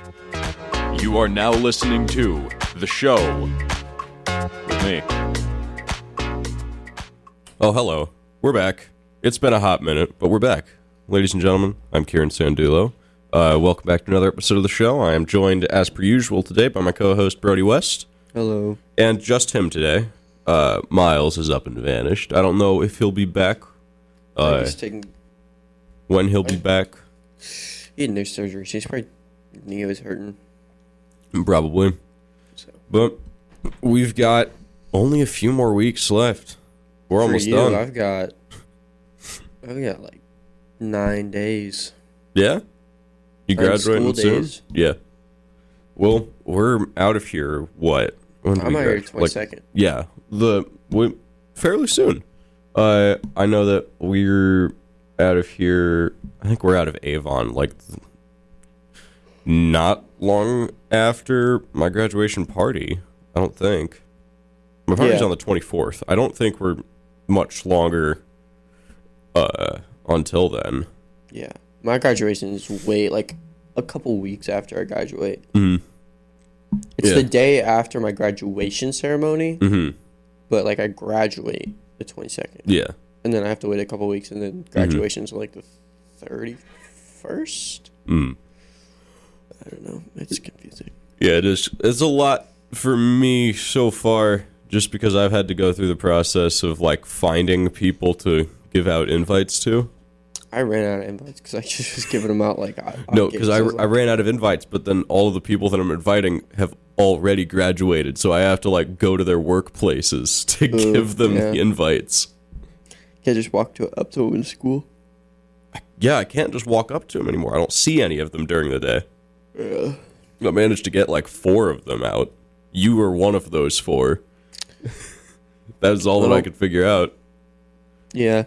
You are now listening to The Show with me. Oh, hello. We're back. It's been a hot minute, but we're back. Ladies and gentlemen, I'm Kieran Sandulo. Welcome back to another episode of the show. I am joined, as per usual, today by my co-host, Brody West. Hello. And just him today. Miles is up and vanished. I don't know if he'll be back. When he'll be back. He had no surgery, so he's probably knee was hurting. Probably. So. But we've got only a few more weeks left. We're almost done. I've got like 9 days. Yeah? You graduating soon? Days. Yeah. Well, we're out of here, what? When I'm out here 22nd. Yeah. Fairly soon. I know that we're out of here. I think we're out of Avon, like, not long after my graduation party. I don't think. My party's on the 24th. I don't think we're much longer until then. Yeah. My graduation is like a couple weeks after I graduate. Mm-hmm. It's the day after my graduation ceremony, but like I graduate the 22nd. Yeah. And then I have to wait a couple weeks, and then graduation's like the 31st? I don't know. It's confusing. Yeah, it is. It's a lot for me so far, just because I've had to go through the process of, like, finding people to give out invites to. I ran out of invites because I just was giving them out like... No, because I ran out of invites, but then all of the people that I'm inviting have already graduated, so I have to, like, go to their workplaces to give them the invites. Can't just walk up to them in school? Yeah, I can't just walk up to them anymore. I don't see any of them during the day. Yeah. I managed to get, like, 4 of them out. You were one of those 4. That is all that I could figure out. Yeah.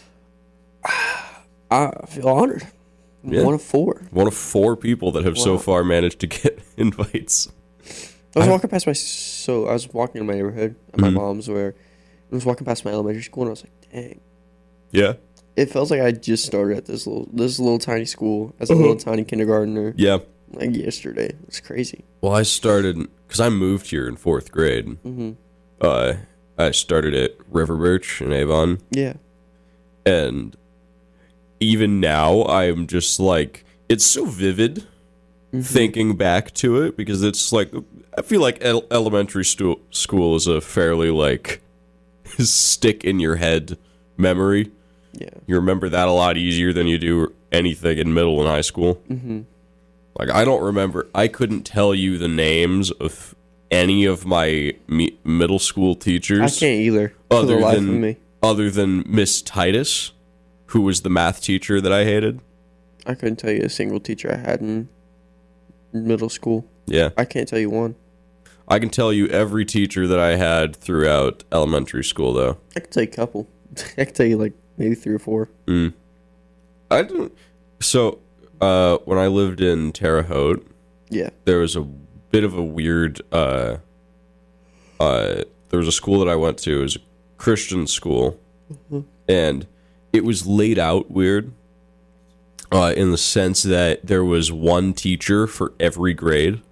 I feel honored. Yeah. One of 4. One of 4 people that have so far managed to get invites. I was walking past I was walking in my neighborhood at my mom's where I was walking past my elementary school, and I was like, dang. Yeah. It feels like I just started at this little tiny school as a little tiny kindergartner. Yeah. Like yesterday. It's crazy. Well, I started, because I moved here in 4th grade. Mm-hmm. I started at River Birch in Avon. Yeah. And even now, I'm just like, it's so vivid thinking back to it, because it's like, I feel like elementary school is a fairly, like, stick in your head memory. Yeah. You remember that a lot easier than you do anything in middle and high school. Mm-hmm. Like, I don't remember, I couldn't tell you the names of any of my middle school teachers. I can't either, for the life of me. Other than Miss Titus, who was the math teacher that I hated. I couldn't tell you a single teacher I had in middle school. Yeah. I can't tell you one. I can tell you every teacher that I had throughout elementary school, though. I can tell you a couple. I can tell you like maybe 3 or 4. I don't. So, when I lived in Terre Haute, there was a bit of a weird. There was a school that I went to. It was a Christian school, and it was laid out weird. In the sense that there was one teacher for every grade.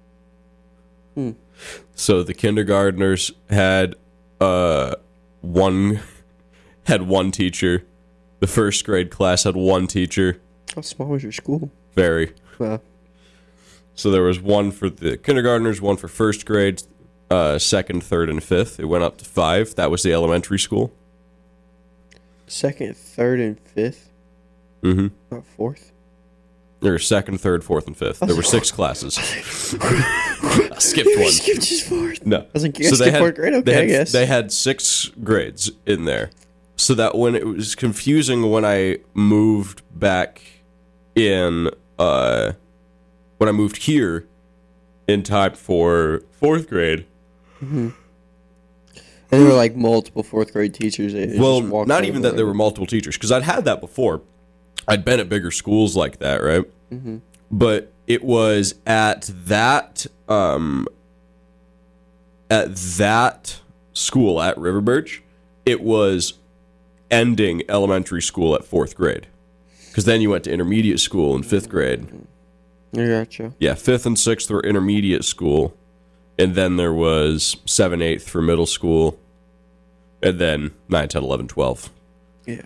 So the kindergartners had one teacher. The 1st grade class had one teacher. How small was your school? Very. Wow. So there was one for the kindergartners, one for 1st grade, 2nd, 3rd, and 5th. It went up to 5. That was the elementary school. 2nd, 3rd, and 5th? Mm-hmm. Not 4th? There were 2nd, 3rd, 4th, and 5th. There were 6 classes. I skipped one. Skipped just 4th. No. I was like, you guys skipped 4th grade? Okay, I guess. They had 6 grades in there. So that when it was confusing when I moved back in, when I moved here in time for 4th grade. Mm-hmm. And there were like multiple 4th grade teachers. Well, not even that there were multiple teachers, because I'd had that before. I'd been at bigger schools like that, right? Mm-hmm. But it was at that school at River Birch, it was ending elementary school at 4th grade. Because then you went to intermediate school in 5th grade. I gotcha. Yeah, 5th and 6th were intermediate school, and then there was 7, 8th for middle school, and then 9, 10, 11, 12. Yeah.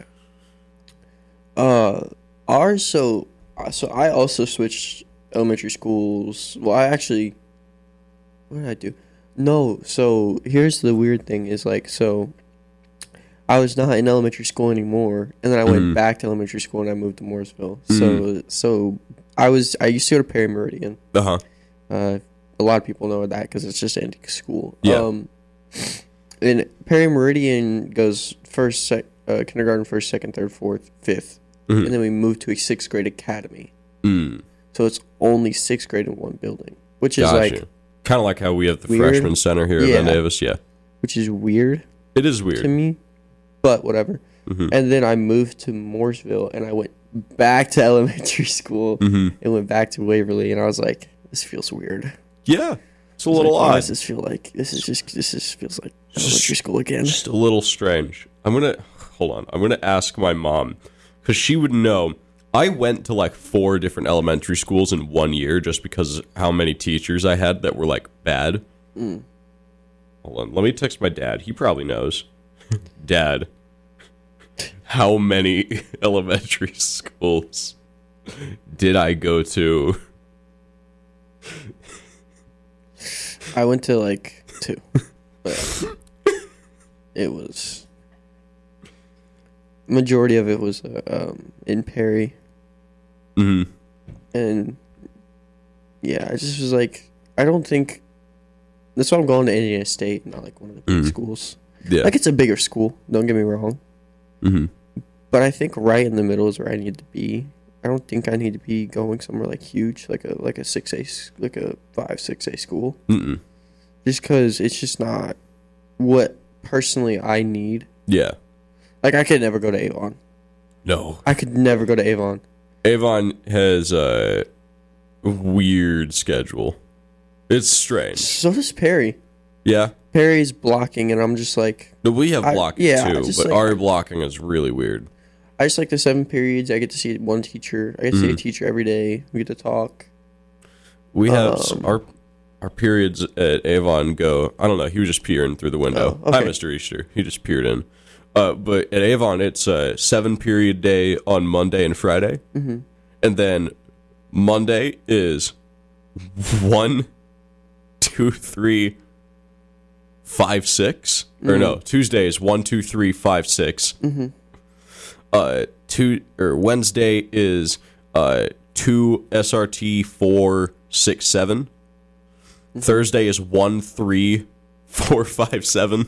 So I also switched elementary schools. Well, what did I do? No, so here's the weird thing is like, so I was not in elementary school anymore, and then I went back to elementary school and I moved to Mooresville. So I used to go to Perry Meridian. Uh-huh. A lot of people know that because it's just antique school. Yeah. And Perry Meridian goes kindergarten, 1st, 2nd, 3rd, 4th, 5th. And then we moved to a 6th grade academy. So it's only 6th grade in one building, which is like... Kind of like how we have the freshman center here at Van Davis, yeah. Which is weird. It is weird. To me, but whatever. And then I moved to Mooresville, and I went back to elementary school and went back to Waverly, and I was like, this feels weird. Yeah. It's a little odd. Why does this feel like? This feels like elementary school again. Just a little strange. Hold on. I'm going to ask my mom, because she would know. I went to like 4 different elementary schools in 1 year just because how many teachers I had that were like bad. Hold on. Let me text my dad. He probably knows. Dad, how many elementary schools did I go to? I went to like 2. But it was... Majority of it was in Perry. And yeah, I just was like, I don't think that's why I'm going to Indiana State, not like one of the big schools. Yeah, like it's a bigger school. Don't get me wrong. But I think right in the middle is where I need to be. I don't think I need to be going somewhere like huge, like a 6A, like a 5-6A school. Just because it's just not what personally I need. Yeah. Like I could never go to Avon. No, I could never go to Avon. Avon has a weird schedule. It's strange. So does Perry. Yeah. Perry's blocking, and I'm just like... No, we have blocking too, but like, our blocking is really weird. I just like the 7 periods. I get to see one teacher. I get to see a teacher every day. We get to talk. We have our periods at Avon go... I don't know. He was just peering through the window. Oh, okay. Hi, Mr. Easter. He just peered in. But at Avon, it's a 7-period day on Monday and Friday. And then Monday is 1, 2, 3, 5, 6. Or no, Tuesday is 1, 2, 3, 5, 6. Wednesday is 2 SRT 4, 6, 7. Thursday is 1, 3, 4, 5, 7.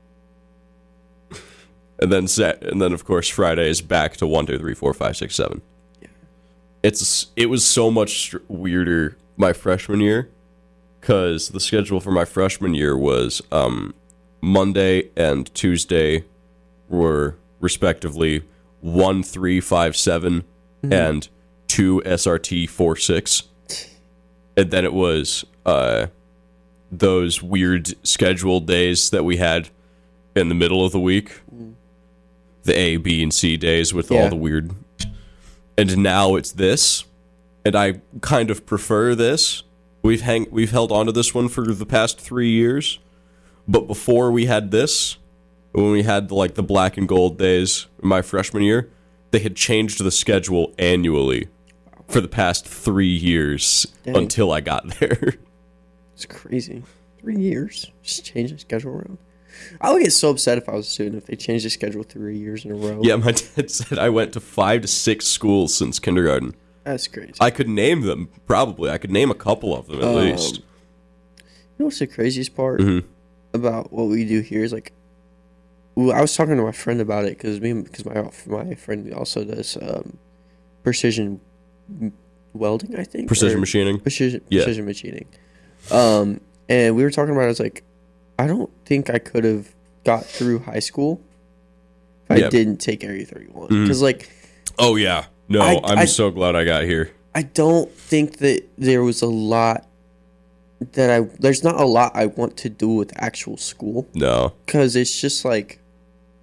And then of course Friday is back to 1, 2, 3, 4, 5, 6, 7. Yeah. It was so much weirder my freshman year, because the schedule for my freshman year was Monday and Tuesday were respectively 1, 3, 5, 7 and 2 SRT 4, 6. And then it was those weird scheduled days that we had in the middle of the week. The A, B, and C days with all the weird. And now it's this. And I kind of prefer this. We've held on to this one for the past 3 years. But before we had this, when we had the black and gold days in my freshman year, they had changed the schedule annually for the past 3 years. Dang. Until I got there. It's crazy. 3 years. Just change the schedule around. I would get so upset if I was a student if they changed the schedule 3 years in a row. Yeah, my dad said I went to 5 to 6 schools since kindergarten. That's crazy. I could name them, probably. I could name a couple of them at least. You know what's the craziest part about what we do here is I was talking to my friend about it because my friend also does precision welding, I think. Precision machining. Precision machining. And we were talking about it. I was like, I don't think I could have got through high school if I didn't take Area 31. Because, oh, yeah. No, I'm so glad I got here. I don't think that there was a lot there's not a lot I want to do with actual school. No. Because it's just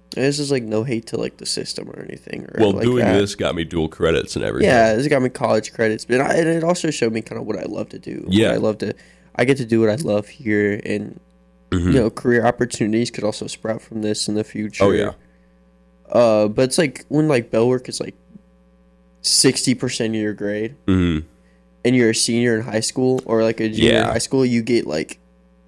And this is like no hate to like the system or anything. Or well, like doing that. this got me dual credits and everything. Yeah, this got me college credits, but and it also showed me kind of what I love to do. Yeah, I get to do what I love here, and mm-hmm. you know, career opportunities could also sprout from this in the future. Oh yeah. But it's like when like bell work is like 60% of your grade, mm-hmm. and you're a senior in high school or like a junior in high school, you get like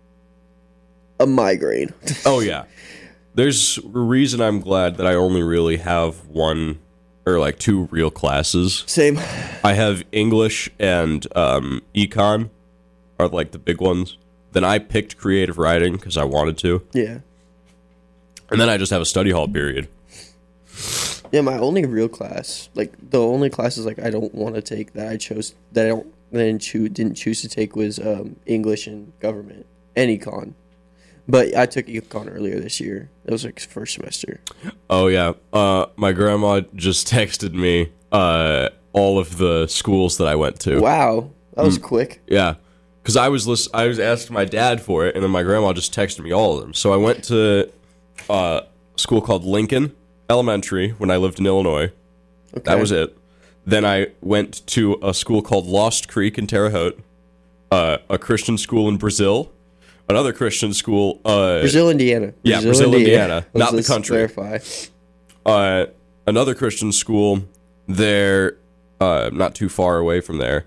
a migraine. Oh yeah. There's a reason I'm glad that I only really have one or like two real classes. Same. I have English and econ are like the big ones. Then I picked creative writing because I wanted to. Yeah. And then I just have a study hall period. Yeah, my only real class, like the only classes like I don't want to take that I chose that I didn't choose to take was English and government and econ. But I took econ earlier this year. It was like first semester. Oh yeah. My grandma just texted me all of the schools that I went to. Wow, that was quick. Yeah. Because I was asking my dad for it, and then my grandma just texted me all of them. So I went to a school called Lincoln Elementary when I lived in Illinois. Okay. That was it. Then I went to a school called Lost Creek in Terre Haute, a Christian school in Brazil, another Christian school. Brazil, Indiana. Brazil, Indiana. Not the country. Clarify. Another Christian school there, not too far away from there.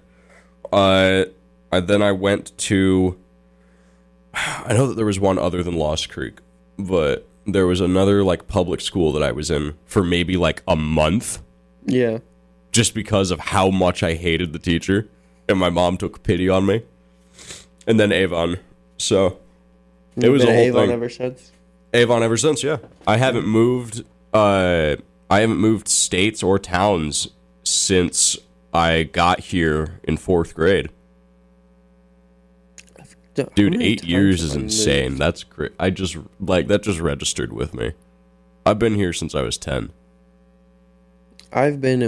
Then I went to, I know that there was one other than Lost Creek, but there was another like public school that I was in for maybe like a month. Yeah. Just because of how much I hated the teacher, and my mom took pity on me. And then Avon. So it was a whole Avon thing. ever since? Avon ever since, yeah. I haven't moved states or towns since I got here in 4th grade. Dude, 8 years is insane. That's great. That just registered with me. I've been here since I was 10. I've been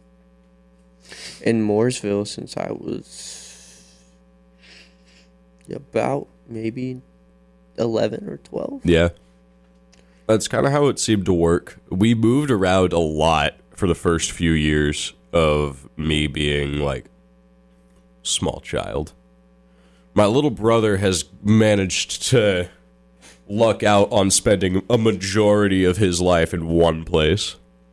in Mooresville since I was about maybe 11 or 12. Yeah. That's kind of how it seemed to work. We moved around a lot for the first few years of me being like small child. My little brother has managed to luck out on spending a majority of his life in one place.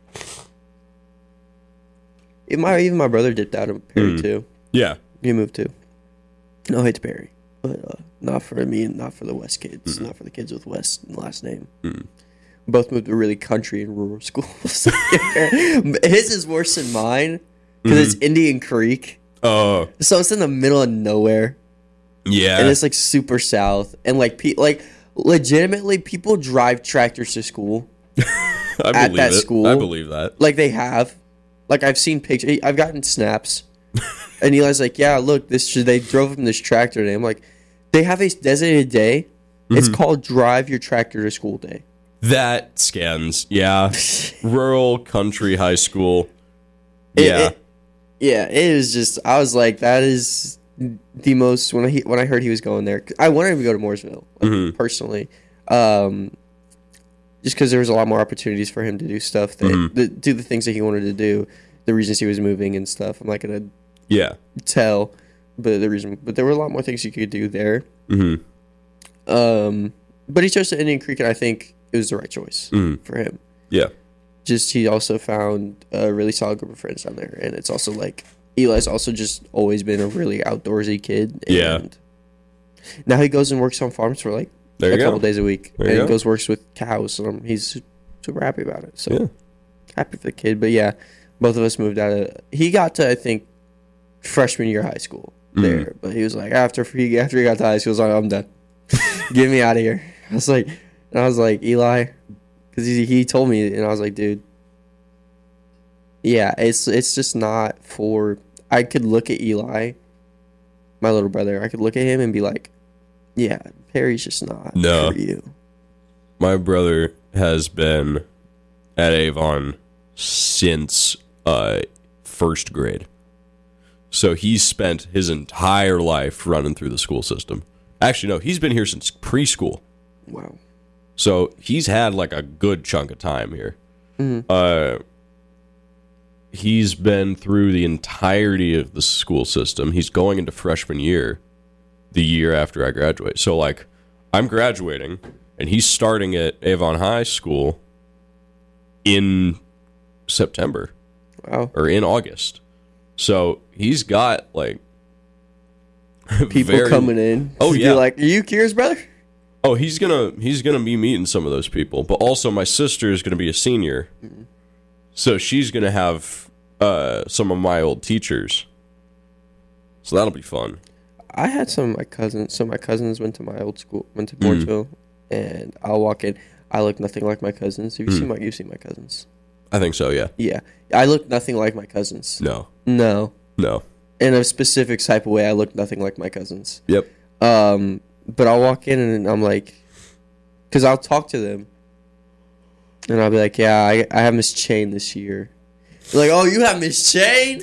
Even my brother dipped out of Perry too. Yeah. He moved too. No hate to Perry, but not for me, not for the West kids, not for the kids with West last name. Both moved to really country and rural schools. His is worse than mine because it's Indian Creek. Oh. So it's in the middle of nowhere. Yeah. And it's like super south. And like legitimately people drive tractors to school. At that school. I believe that. Like they have. Like I've seen pictures. I've gotten snaps. And Eli's like, yeah, look, they drove him this tractor today. I'm like, they have a designated day. It's called Drive Your Tractor to School Day. That scans. Yeah. Rural country high school. It is just, I was like, that is the most, when I heard he was going there, I wanted him to go to Mooresville, personally. Just because there was a lot more opportunities for him to do stuff, that do the things that he wanted to do, the reasons he was moving and stuff. I'm not going to tell, but there were a lot more things you could do there. But he chose to Indian Creek, and I think it was the right choice for him. Yeah. Just, he also found a really solid group of friends down there, and it's also like, Eli's also just always been a really outdoorsy kid. And now he goes and works on farms for like a couple days a week. He works with cows, and he's super happy about it. So happy for the kid. But yeah, both of us moved out he got to, I think, freshman year of high school there. But he was like, after he got to high school, he was like, I'm done. Get me out of here. I was like, Eli, because he told me, and I was like, dude, yeah, it's just not for. I could look at Eli, my little brother. I could look at him and be like, yeah, Perry's just not for you. My brother has been at Avon since 1st grade. So he's spent his entire life running through the school system. Actually, no, he's been here since preschool. Wow. So he's had like a good chunk of time here. Mm-hmm. He's been through the entirety of the school system. He's going into freshman year the year after I graduate. So like I'm graduating and he's starting at Avon High School in September. Wow. Or in August. So he's got like people coming in. Oh yeah. Be like, are you Kira's brother? Oh, he's gonna be meeting some of those people. But also my sister is gonna be a senior. Mm-hmm. So she's gonna have some of my old teachers. So that'll be fun. I had some of my cousins. So my cousins went to my old school, went to Morrisville, and I'll walk in. I look nothing like my cousins. You've seen my cousins. I think so, yeah. Yeah. I look nothing like my cousins. No. In a specific type of way, I look nothing like my cousins. Yep. But I'll walk in and I'm like, because I'll talk to them, and I'll be like, yeah, I have Miss Chain this year. They're like, oh, you have Miss Chain?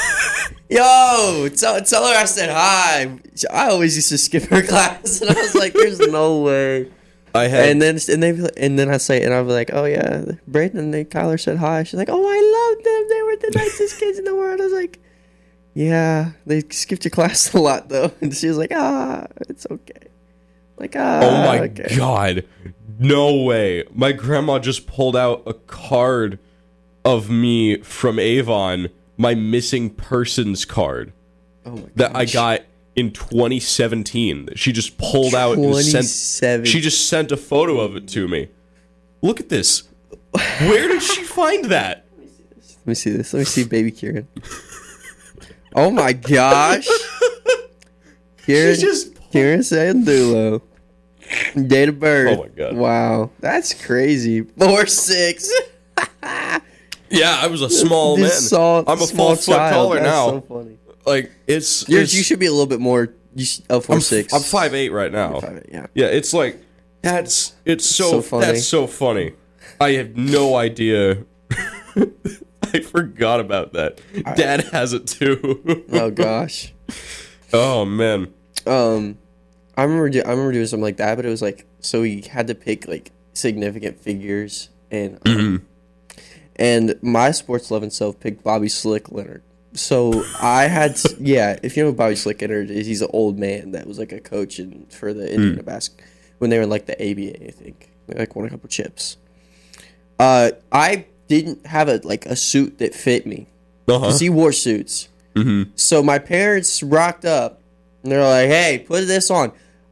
Yo, tell her I said hi. I always used to skip her class, and I was like, there's no way. And then I say, and I'll be like, oh yeah, Brayden and Kyler said hi. She's like, oh, I love them. They were the nicest kids in the world. I was like, yeah, they skipped your class a lot though. And she was like, it's okay. Like, oh my okay. God, no way! My grandma just pulled out a card of me from Avon, my missing persons card that I got in 2017. She just pulled out and she just sent a photo of it to me. Look at this. Where did she find that? Let me see this. Let me see baby Kieran. Oh my gosh. Kieran Sandulo. Date of birth. Oh my God. Wow. That's crazy. 4'6". Yeah, I was a small man. I'm a full foot taller now. So funny. Like it's you should be a little bit more. 4'6". I'm 5'8" right now. 5'8", yeah. Yeah, it's like it's so funny. That's so funny. I have no idea. I forgot about that. Dad has it too. Oh gosh. Oh man. I remember doing something like that, but it was like, so we had to pick like significant figures, and and my sports loving self picked Bobby Slick Leonard. So I had if you know who Bobby Slick Leonard is, he's an old man that was like a coach for the Indiana basketball when they were in like the ABA, I think. They like won a couple chips. I didn't have a suit that fit me because he wore suits. Mm-hmm. So my parents rocked up and they're like, "Hey, put this on."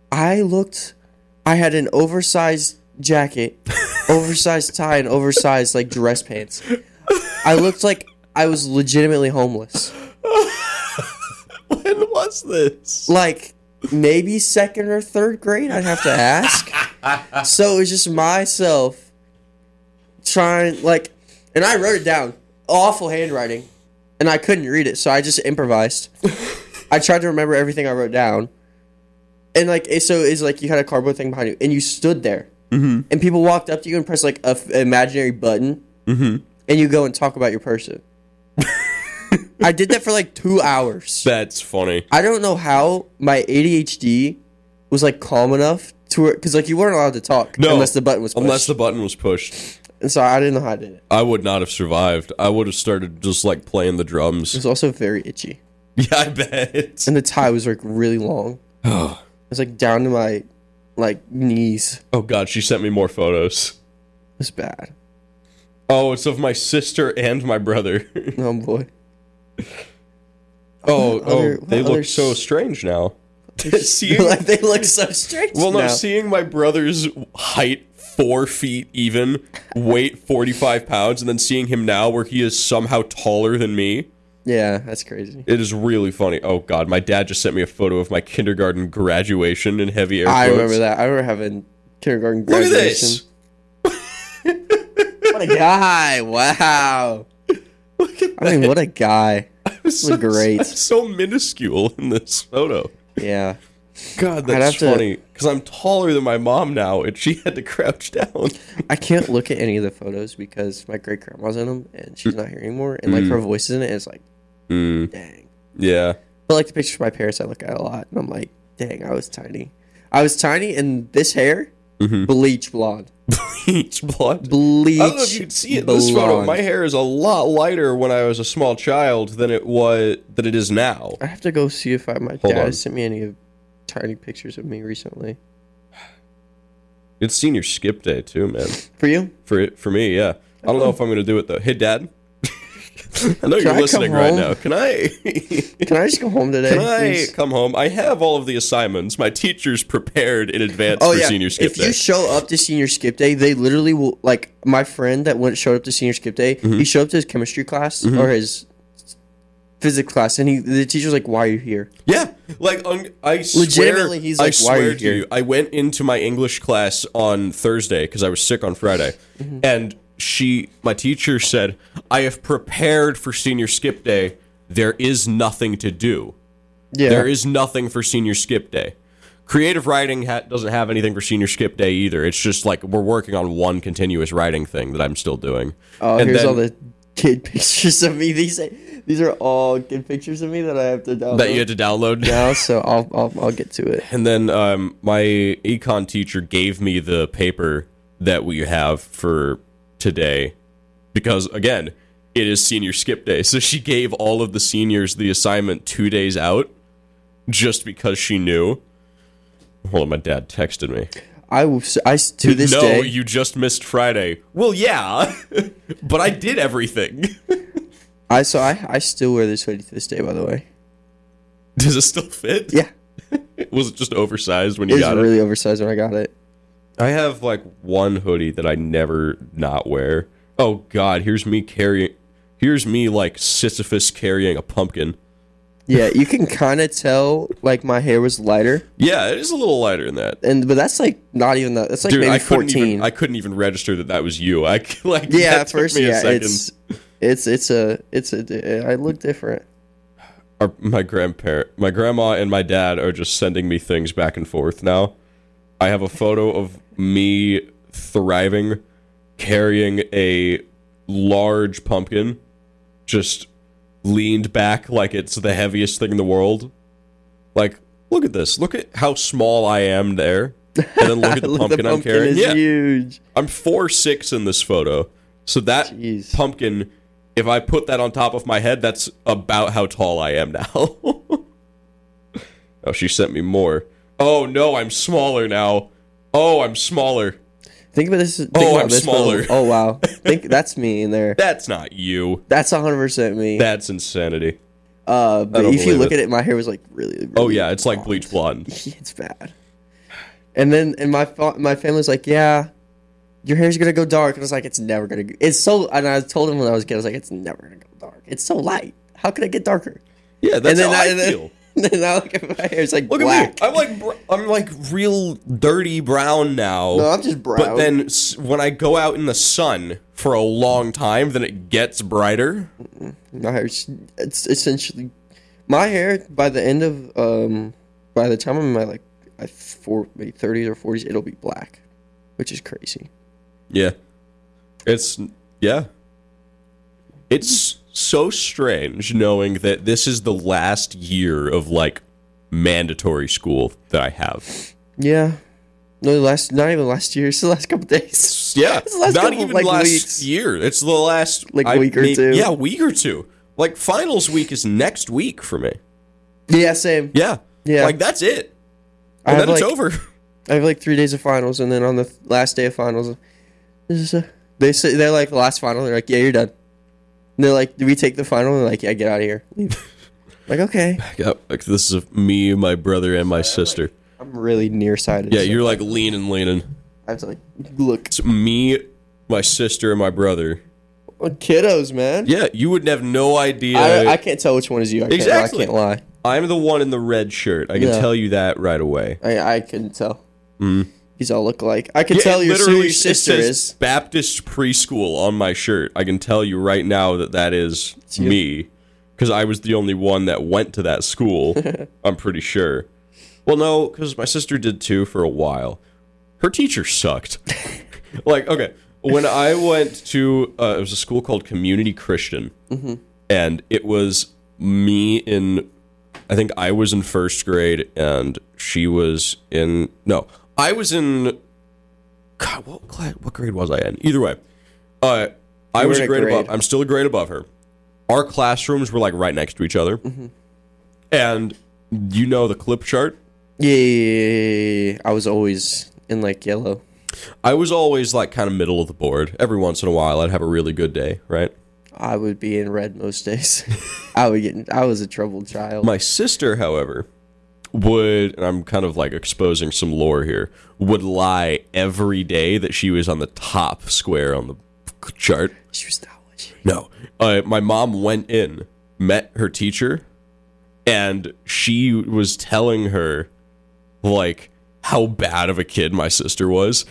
I had an oversized jacket, oversized tie, and oversized like dress pants. I looked like I was legitimately homeless. When was this? Like maybe second or third grade, I'd have to ask. So it was just myself trying and I wrote it down. Awful handwriting. And I couldn't read it, so I just improvised. I tried to remember everything I wrote down. And so it's like you had a cardboard thing behind you, and you stood there. Mm-hmm. And people walked up to you and pressed like an imaginary button. Mm-hmm. And you go and talk about your person. I did that for like 2 hours. That's funny. I don't know how my ADHD was like calm enough to because like you weren't allowed to talk unless the button was pushed. Unless the button was pushed. And so I didn't know how I did it. I would not have survived. I would have started just like playing the drums. It was also very itchy. Yeah, I bet. And the tie was like really long. Oh. It was like down to my knees. Oh God, she sent me more photos. It was bad. Oh, it's of my sister and my brother. Oh boy. They look so strange now. They look so strange. Well, no, seeing my brother's height 4 feet even, weight 45 pounds, and then seeing him now where he is somehow taller than me. Yeah, that's crazy. It is really funny. Oh God, my dad just sent me a photo of my kindergarten graduation in heavy air quotes. I remember that. I remember having kindergarten graduation. Look at this. What a guy! Wow. Look at that. I mean, what a guy. So great. I'm so minuscule in this photo. Yeah. God, that's funny. Because I'm taller than my mom now, and she had to crouch down. I can't look at any of the photos because my great grandma's in them, and she's not here anymore. And her voice is in it. And it's like, dang. Yeah. But the pictures of my parents, I look at a lot, and I'm like, dang, I was tiny. I was tiny, and this hair Bleach blonde. Bleach blonde? Bleach I don't know if you can see it in this photo. My hair is a lot lighter when I was a small child than it is now. I have to go see if my dad sent me any tiny pictures of me recently. It's senior skip day too, man. For you? For me, yeah. I don't know if I'm going to do it though. Hey, Dad. I know you're listening right now. Can I just go home today? Can I come home? I have all of the assignments. My teachers prepared in advance for senior skip day. If you show up to senior skip day, they literally will, like, my friend that showed up to senior skip day, he showed up to his chemistry class or his physics class, and the teacher's like, "Why are you here?" Yeah, like I legitimately, he's like, "Why are you here?" I went into my English class on Thursday because I was sick on Friday, and my teacher said, "I have prepared for senior skip day. There is nothing to do. Yeah. There is nothing for senior skip day. Creative writing doesn't have anything for senior skip day either. It's just like we're working on one continuous writing thing that I'm still doing." Oh, and here's all the kid pictures of me. These are all kid pictures of me that I have to download. That you had to download now, so I'll get to it. And then my econ teacher gave me the paper that we have for today because, again, it is senior skip day. So she gave all of the seniors the assignment 2 days out just because she knew. Hold on, my dad texted me. To this day... No, you just missed Friday. Well, yeah, but I did everything. I still wear this hoodie to this day, by the way. Does it still fit? Yeah. Was it just oversized when you got it? It was really oversized when I got it. I have like one hoodie that I never not wear. Oh God, here's me like Sisyphus carrying a pumpkin. Yeah, you can kind of tell like my hair was lighter. Yeah, it is a little lighter than that. But that's like not even that. That's like maybe 14. I couldn't even register that was you. At first, I look different. My grandma and my dad are just sending me things back and forth now. I have a photo of me thriving, carrying a large pumpkin, just leaned back like it's the heaviest thing in the world. Like, look at this. Look at how small I am there. And then look at the pumpkin I'm carrying. Is huge. I'm 4'6" in this photo. So that pumpkin, if I put that on top of my head, that's about how tall I am now. Oh, she sent me more. Oh, no, I'm smaller now. Oh, I'm smaller. Think about this. I'm smaller. Oh, wow. That's me in there. That's not you. That's 100% me. That's insanity. But if you look at it, my hair was like really oh, yeah, it's blonde. Like bleach blonde. It's bad. And then my family's like, yeah, your hair's going to go dark. And I was like, it's never going to. And I told him when I was a kid, I was like, it's never going to go dark. It's so light. How could it get darker? Yeah, that's how I feel. Then I look at my hair, it's like black. At me. I'm like real dirty brown now. No, I'm just brown. But then when I go out in the sun for a long time, then it gets brighter. My hair, it's essentially my hair. By the end of by the time I'm in my maybe 30s or 40s, it'll be black, which is crazy. Yeah, it's so strange knowing that this is the last year of like mandatory school that I have. Yeah. No, not even last year. It's the last couple days. Yeah. Not even last year. It's the last week or two. Yeah, week or two. Like finals week is next week for me. Yeah, same. Yeah. Yeah. Like that's it. And then it's over. I have like 3 days of finals, and then on the last day of finals, they're like the last final, they're like, yeah, you're done. And they're like, do we take the final? And they're like, yeah, get out of here. Like, okay. Yep. Like, this is me, my brother, and my sister. I'm really nearsighted. Yeah, you're like leaning. I have to like, look. It's me, my sister, and my brother. Well, kiddos, man. Yeah, you would have no idea. I can't tell which one is you. Exactly. I can't lie. I'm the one in the red shirt. I can tell you that right away. I can tell. These all look alike. I can tell your sister is Baptist preschool on my shirt. I can tell you right now that is me, because I was the only one that went to that school. I'm pretty sure. Well, no, because my sister did too for a while. Her teacher sucked. Like, okay, when I went to it was a school called Community Christian, and it was me in. I think I was in first grade, and she was in. No. I was in God, what grade was I in? Either way, I was a grade above. I'm still a grade above her. Our classrooms were like right next to each other, and you know the clip chart. Yeah, I was always in like yellow. I was always like kind of middle of the board. Every once in a while, I'd have a really good day, right? I would be in red most days. I was a troubled child. My sister, however, would, and I'm kind of like exposing some lore here, would lie every day that she was on the top square on the chart. She was not what she. No. My mom went in, met her teacher, and she was telling her, like, how bad of a kid my sister was.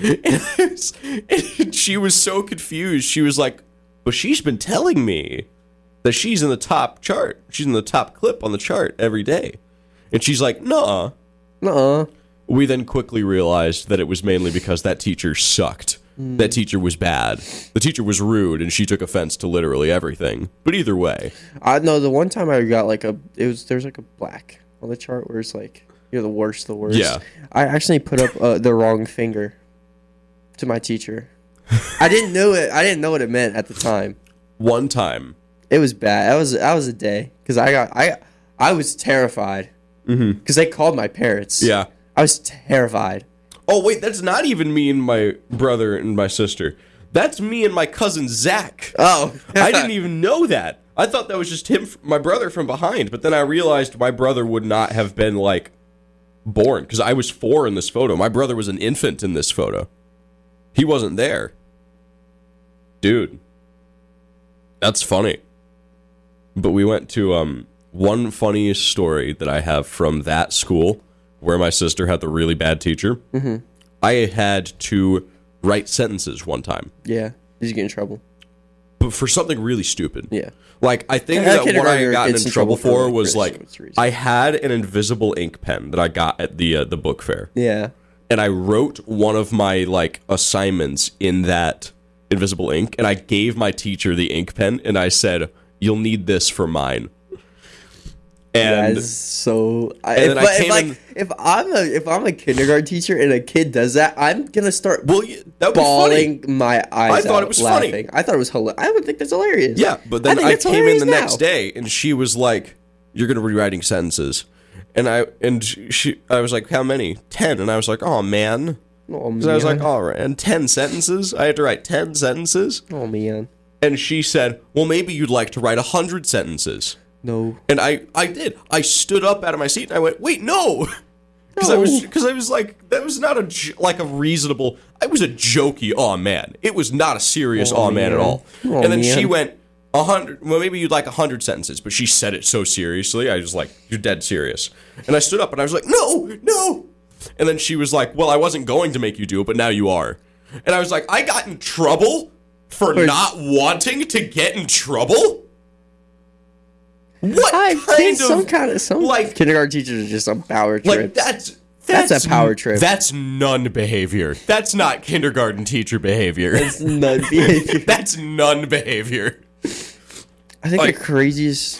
And she was so confused. She was like, but she's been telling me that she's in the top chart. She's in the top clip on the chart every day. And she's like, nuh-uh. Nuh-uh. We then quickly realized that it was mainly because that teacher sucked. That teacher was bad. The teacher was rude, and she took offense to literally everything. But either way. I know the one time I got like there's like a black on the chart where it's like, you're the worst. Yeah. I actually put up the wrong finger to my teacher. I didn't know it. I didn't know what it meant at the time. One time. It was bad. That was a day. Because I was terrified. Because they called my parents. Yeah. I was terrified. Oh, wait, that's not even me and my brother and my sister. That's me and my cousin Zach. Oh. I didn't even know that. I thought that was just him, my brother from behind. But then I realized my brother would not have been, like, born. Because I was 4 in this photo. My brother was an infant in this photo. He wasn't there. Dude. That's funny. But we went to, one funny story that I have from that school where my sister had the really bad teacher. I had to write sentences one time. Yeah. Did you get in trouble? But for something really stupid. Yeah. Like, I think that what I got in trouble for was, like, I had an invisible ink pen that I got at the book fair. Yeah. And I wrote one of my, like, assignments in that invisible ink, and I gave my teacher the ink pen, and I said, you'll need this for mine. And so, if I'm a kindergarten teacher and a kid does that, I'm gonna start bawling my eyes out. I thought it was funny. I thought it was hilarious. I would think that's hilarious. Yeah, but then I came in the next day and she was like, "You're gonna be writing sentences," and I was like, "How many?" 10, and I was like, "Oh man." So I was like, "All right," and 10 sentences. I had to write 10 sentences. Oh man. And she said, "Well, maybe you'd like to write 100 sentences." No. And I did. I stood up out of my seat and I went, wait, no. Because I was like, that was not a reasonable, I was a jokey aw man. It was not a serious aw man at all. And then she went, 100, well, maybe you'd like 100 sentences. But she said it so seriously. I was like, you're dead serious. And I stood up and I was like, no. And then she was like, well, I wasn't going to make you do it, but now you are. And I was like, I got in trouble for not wanting to get in trouble? What some like kindergarten teachers are just on power trips. Like that's a power trip. That's nun behavior. That's not kindergarten teacher behavior. That's nun behavior. That's nun behavior. I think the craziest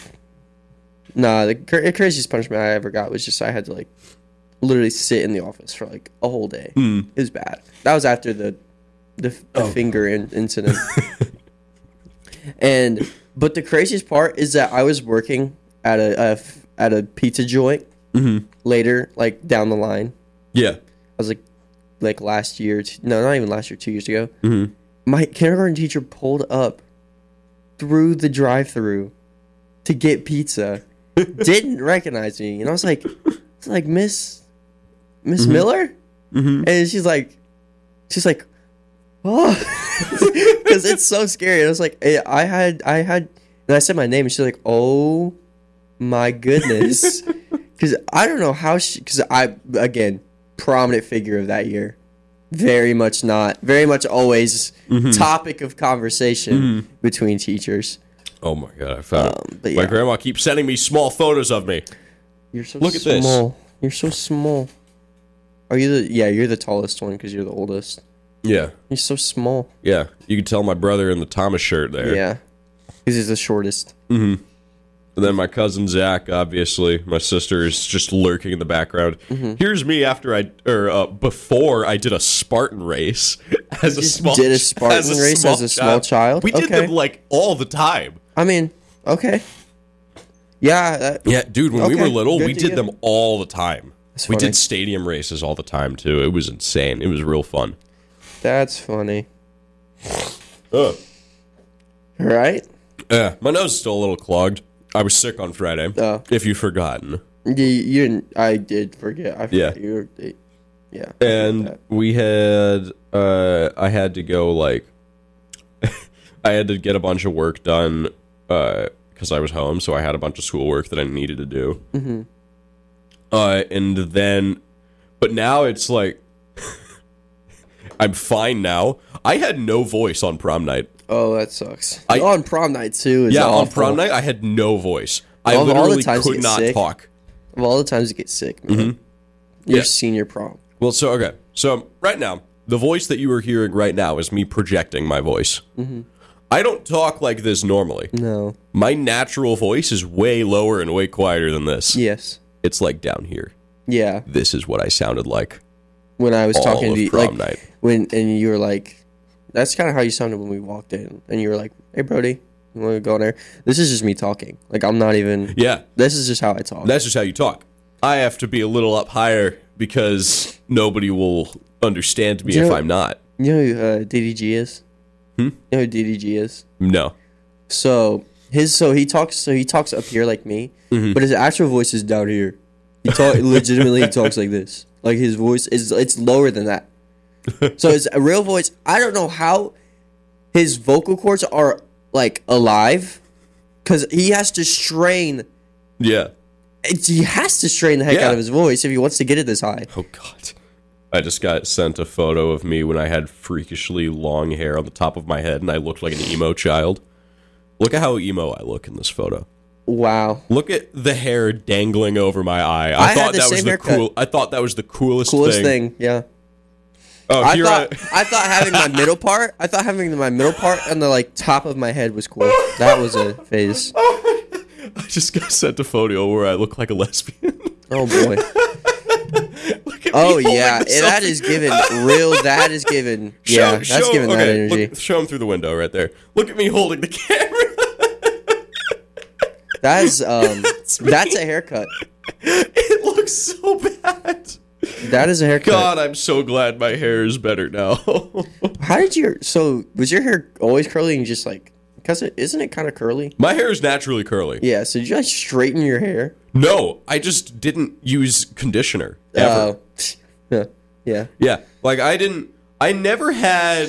punishment I ever got was just I had to like literally sit in the office for like a whole day. It was bad. That was after the finger incident. But the craziest part is that I was working at a pizza joint later, like down the line. Yeah, I was like last year. No, not even last year. 2 years ago. My kindergarten teacher pulled up through the drive-thru to get pizza. Didn't recognize me, and I was like, Miss Miller, and she's like, oh, because it's so scary. And I was like, I had, and I said my name, and she's like, oh my goodness, because I don't know how because again, prominent figure of that year, very much always topic of conversation between teachers. Oh my god, I found it. My grandma keeps sending me small photos of me. You're so Look small. At this. You're so small. Are you you're the tallest one because you're the oldest. Yeah. He's so small. Yeah. You can tell my brother in the Thomas shirt there. Yeah. Because he's the shortest. And then my cousin Zach, obviously. My sister is just lurking in the background. Here's me before I did a Spartan race As a small, did a Spartan race as a small child. We did them like all the time. I mean, okay. Yeah. Dude. When we were little, we did them all the time. We funny. did stadium races all the time too. It was insane. It was real fun. That's funny. Right? Yeah, my nose is still a little clogged. I was sick on Friday. If you've forgotten. I did forget. I forgot you were. Yeah. And we had. I had to go like. I had to get a bunch of work done because I was home, so I had a bunch of schoolwork that I needed to do. Mm-hmm. And then, but now it's like, I'm fine now. I had no voice on prom night. Oh, that sucks. On prom night too. Is on prom night I had no voice. I literally could not talk. Of all the times you get sick, man. Your senior prom. Well, so right now, the voice that you are hearing right now is me projecting my voice. Mm-hmm. I don't talk like this normally. No. My natural voice is way lower and way quieter than this. Yes. It's like down here. Yeah. This is what I sounded like when I was talking to you. Prom night. And you were like, that's kind of how you sounded when we walked in. And you were like, hey, Brody, you want to go in there? This is just me talking. Like, I'm not even... Yeah. This is just how I talk. That's just how you talk. I have to be a little up higher because nobody will understand me if I'm not. You know who DDG is? You know who DDG is? No. So he talks up here like me, but his actual voice is down here. He legitimately talks like this. Like his voice it's lower than that. So his real voice, I don't know how his vocal cords are like alive cuz he has to strain. Yeah. He has to strain the heck out of his voice if he wants to get it this high. Oh god. I just got sent a photo of me when I had freakishly long hair on the top of my head and I looked like an emo child. Look at how emo I look in this photo. Wow. Look at the hair dangling over my eye. I thought that was the coolest thing. Yeah. Oh, I thought having my middle part on the like top of my head was cool. That was a phase. I just got sent a photo where I look like a lesbian. Oh boy. Oh yeah, that is given real. That is given. Yeah, that's given that energy. Look, show him through the window right there. Look at me holding the camera. That's a haircut. It looks so bad. That is a haircut. God, I'm so glad my hair is better now. How did was your hair always curly and just like, because isn't it kind of curly? My hair is naturally curly. Yeah, so did you like straighten your hair? No, I just didn't use conditioner ever. Yeah. Yeah, like I never had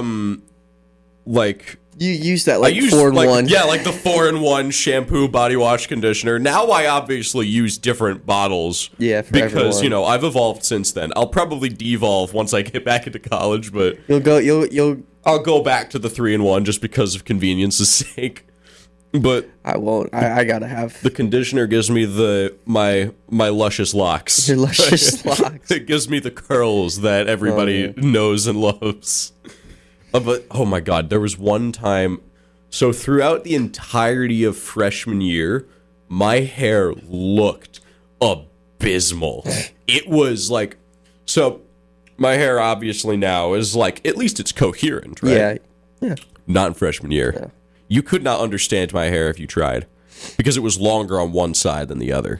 like you used that like 4-in-1. Yeah, like the 4-in-1 shampoo, body wash, conditioner. Now I obviously use different bottles. Yeah, for because everyone. You know I've evolved since then. I'll probably devolve once I get back into college, but I'll go back to the 3-in-1 just because of convenience's sake. But I won't. I gotta have the conditioner. Gives me my luscious locks. Your luscious locks. It gives me the curls that everybody knows and loves. But oh my god, there was one time. So throughout the entirety of freshman year, my hair looked abysmal. It was like, so my hair obviously now is like, at least it's coherent, right? Yeah. Not in freshman year. Yeah. You could not understand my hair if you tried, because it was longer on one side than the other.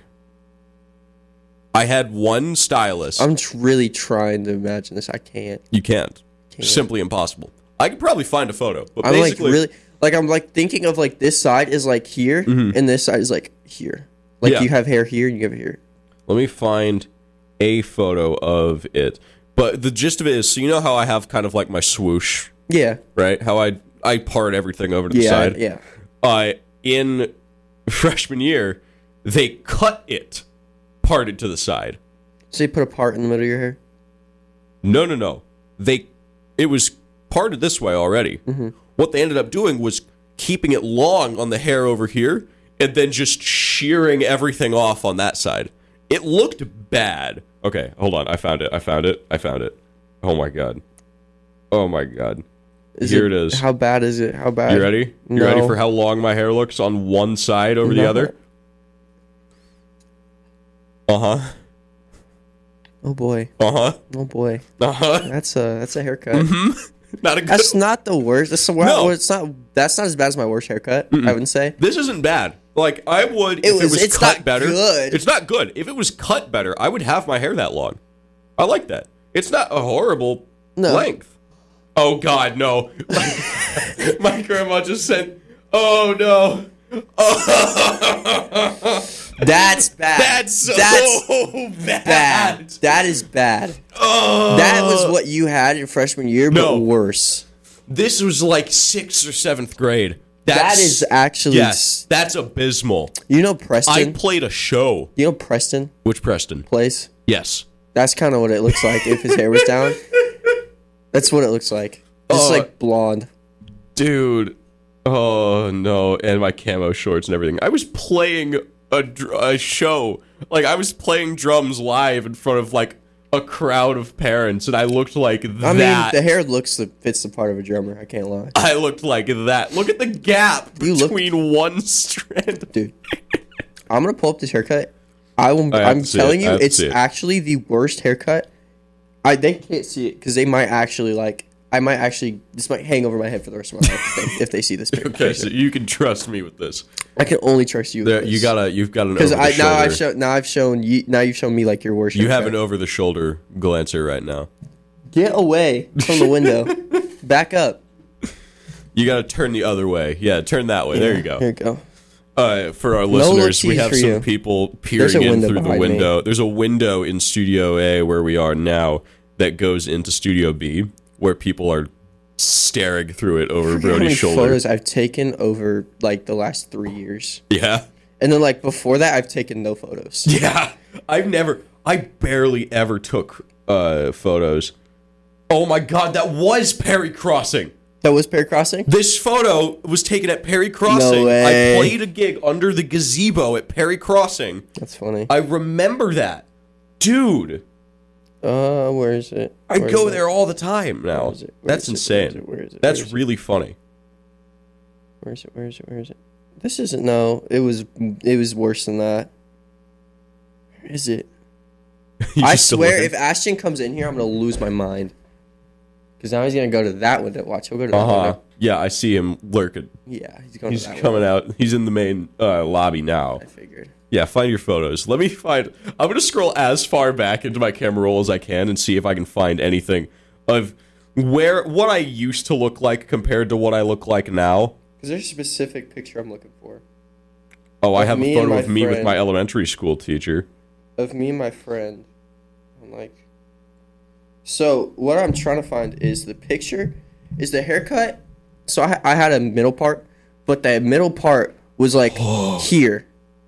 I had one stylist. I'm really trying to imagine this. I can't. You can't. Simply impossible. I could probably find a photo, but I'm basically, I'm like thinking of like this side is like here, and this side is like here. Like you have hair here and you have hair. Let me find a photo of it. But the gist of it is, so you know how I have kind of like my swoosh? Yeah. Right? How I part everything over to the side. Yeah. In freshman year, they cut it parted to the side. So you put a part in the middle of your hair? No. It was parted this way already. Mm-hmm. What they ended up doing was keeping it long on the hair over here and then just shearing everything off on that side. It looked bad. Okay, hold on. I found it. Oh my god. Here it is. How bad is it? How bad? You ready? You ready for how long my hair looks on one side over the other? Uh-huh. Oh boy. Uh-huh. Oh boy. Uh-huh. That's a haircut. Mm-hmm. Not a good That's not the worst. That's No. it's not. That's not as bad as my worst haircut. I wouldn't say. This isn't bad. Like, I would if it was It's cut not better. good. It's not good. If it was cut better, I would have my hair that long. I like that. It's not a horrible length. Oh God, no. My grandma just said, "Oh no." That's bad. That's so bad. That is bad. Oh. That was what you had in freshman year, but No. worse. This was like 6th or 7th grade. That is actually yes. That's abysmal. You know Preston. I played a show. You know Preston Which Preston? plays. Yes. That's kind of what it looks like if his hair was down. That's what it looks like. Just like blonde. Dude. Oh no. And my camo shorts and everything. I was playing a show. Like, I was playing drums live in front of like a crowd of parents, and I looked like that. I mean, the hair fits the part of a drummer. I can't lie. I looked like that. Look at the gap between one strand. Dude, I'm gonna pull up this haircut. I'm telling you, it's actually the worst haircut. They can't see it because they might actually this might hang over my head for the rest of my life if they see this picture. Okay, so you can trust me with this. I can only trust you. With you've got an because you've shown me like your worst. You have an over the shoulder glancer right now. Get away from the window. Back up. You got to turn the other way. Yeah, turn that way. There you go. Here you go. For our listeners, we have some people peering in through the window. There's a window in Studio A where we are now that goes into Studio B, where people are staring through it over Brody's shoulder. Photos I've taken over like the last 3 years. Yeah. And then like before that, I've taken no photos. Yeah. I barely ever took photos. Oh my God, that was Perry Crossing. That was Perry Crossing? This photo was taken at Perry Crossing. No way. I played a gig under the gazebo at Perry Crossing. That's funny. I remember that. Dude. Where is it? I go there all the time now. Where is it? That's insane. Where is it? That's really funny. Where is it? This isn't, no. It was worse than that. Where is it? I swear, if Ashton comes in here, I'm going to lose my mind. Because now he's going to go to that window. Watch, he'll go to that window. Yeah, I see him lurking. Yeah, he's coming out. He's in the main lobby now. I figured. Yeah, find your photos. I'm going to scroll as far back into my camera roll as I can and see if I can find anything of what I used to look like compared to what I look like now. Because there's a specific picture I'm looking for. Oh, I have a photo of me with my elementary school teacher. Of me and my friend. I'm like... So, what I'm trying to find is the picture, is the haircut. So, I had a middle part, but that middle part was like here.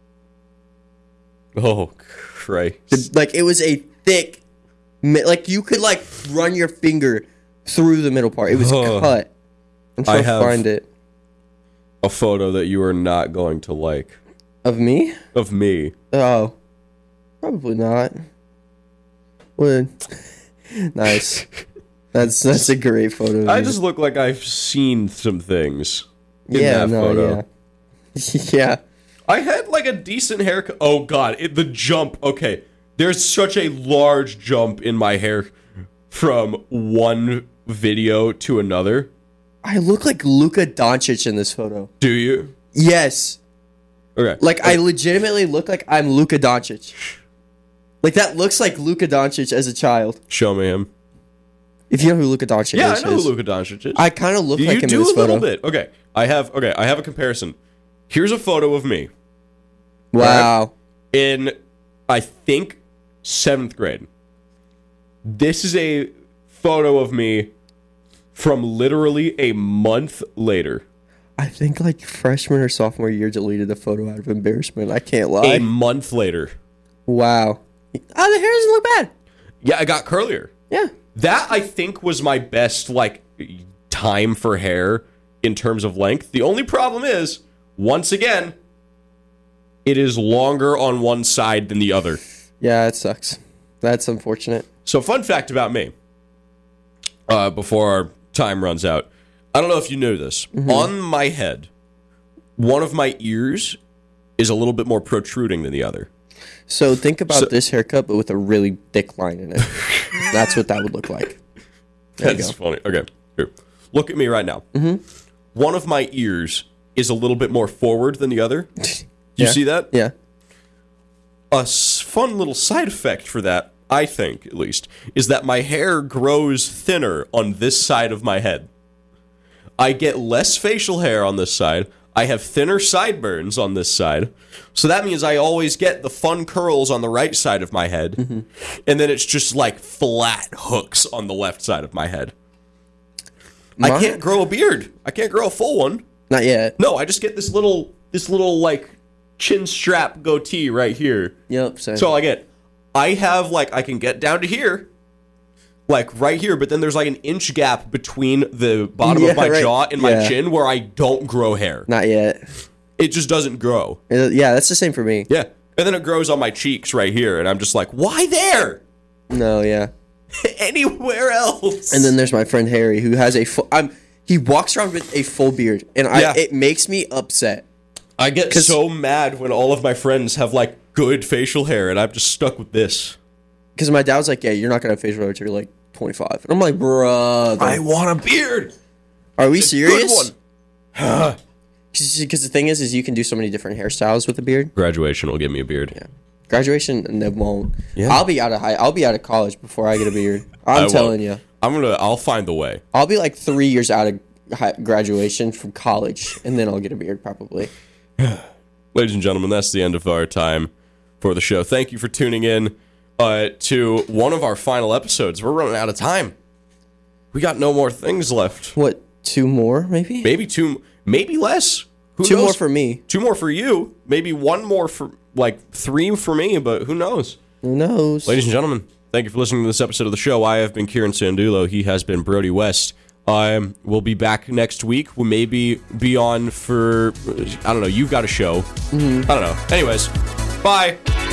Oh, Christ. Like, it was a thick, like, you could, like, run your finger through the middle part. It was cut. I'm trying to find it. A photo that you are not going to like. Of me? Of me. Oh. Probably not. Well, nice. That's a great photo. I just look like I've seen some things in that photo. Yeah. Yeah. I had like a decent haircut. Oh God, the jump. Okay, there's such a large jump in my hair from one video to another. I look like Luka Doncic in this photo. Do you? Yes. Okay. Like I legitimately look like I'm Luka Doncic. Like that looks like Luka Doncic as a child. Show me him. If you know who Luka Doncic is. Yeah, I know who Luka Doncic is. I kind of look like him in this photo. You do a little bit. Okay. I have a comparison. Here's a photo of me. Wow. Right? In, I think, 7th grade. This is a photo of me from literally a month later. I think like freshman or sophomore year deleted the photo out of embarrassment. I can't lie. A month later. Wow. The hair doesn't look bad. Yeah, I got curlier. Yeah. That, I think, was my best, like, time for hair in terms of length. The only problem is, once again, it is longer on one side than the other. Yeah, it sucks. That's unfortunate. So, fun fact about me, before our time runs out. I don't know if you knew this. Mm-hmm. On my head, one of my ears is a little bit more protruding than the other. So think about this haircut, but with a really thick line in it. That's what that would look like. That's funny. Okay, here. Look at me right now. Mm-hmm. One of my ears is a little bit more forward than the other. You see that? Yeah. A fun little side effect for that, I think, at least, is that my hair grows thinner on this side of my head. I get less facial hair on this side. I have thinner sideburns on this side. So that means I always get the fun curls on the right side of my head. Mm-hmm. And then it's just like flat hooks on the left side of my head. I can't grow a beard. I can't grow a full one. Not yet. No, I just get this little like chin strap goatee right here. Yep. Same. So I get. I have like I can get down to here, like right here, but then there's like an inch gap between the bottom of my jaw and my chin where I don't grow hair. Not yet. It just doesn't grow. Yeah, that's the same for me. Yeah, and then it grows on my cheeks right here, and I'm just like, why there? No, yeah. Anywhere else. And then there's my friend Harry, who has a full. He walks around with a full beard, and it makes me upset. I get so mad when all of my friends have like good facial hair, and I'm just stuck with this. Because my dad was like, "Yeah, you're not gonna have facial hair until you're like 25," and I'm like, "Bruh, I want a beard." Are we serious? Good one. Because the thing is you can do so many different hairstyles with a beard. Graduation will give me a beard. Yeah. Graduation, and they won't. Yeah. I'll be out of college before I get a beard. I'm telling you. I'll find the way. I'll be like 3 years out of graduation from college, and then I'll get a beard probably. Ladies and gentlemen, that's the end of our time for the show. Thank you for tuning in to one of our final episodes. We're running out of time. We got no more things left. What, 2 more, maybe? Maybe 2, maybe less. Who 2 knows? more for me. 2 more for you. Maybe 1 more for, 3 for me, but who knows? Who knows? Ladies and gentlemen, thank you for listening to this episode of the show. I have been Kieran Sandulo. He has been Brody West. We'll be back next week. We'll maybe be on for, I don't know, you've got a show. Mm-hmm. I don't know. Anyways, bye.